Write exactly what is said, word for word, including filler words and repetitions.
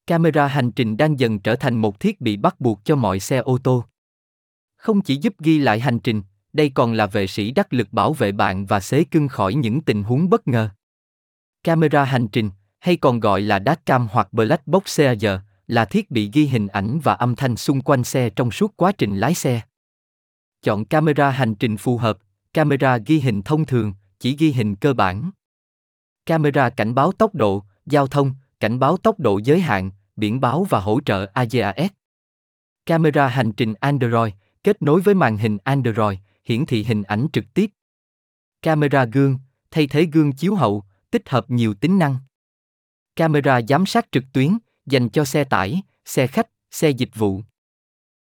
Camera hành trình đang dần trở thành một thiết bị bắt buộc cho mọi xe ô tô. Không chỉ giúp ghi lại hành trình, đây còn là vệ sĩ đắc lực bảo vệ bạn và xế cưng khỏi những tình huống bất ngờ. Camera hành trình, hay còn gọi là dashcam hoặc black box sear, là thiết bị ghi hình ảnh và âm thanh xung quanh xe trong suốt quá trình lái xe. Chọn camera hành trình phù hợp. Camera ghi hình thông thường, chỉ ghi hình cơ bản. Camera cảnh báo tốc độ, giao thông, cảnh báo tốc độ giới hạn, biển báo và hỗ trợ a giê a ét. Camera hành trình Android, kết nối với màn hình Android, hiển thị hình ảnh trực tiếp. Camera gương, thay thế gương chiếu hậu, tích hợp nhiều tính năng. Camera giám sát trực tuyến, dành cho xe tải, xe khách, xe dịch vụ.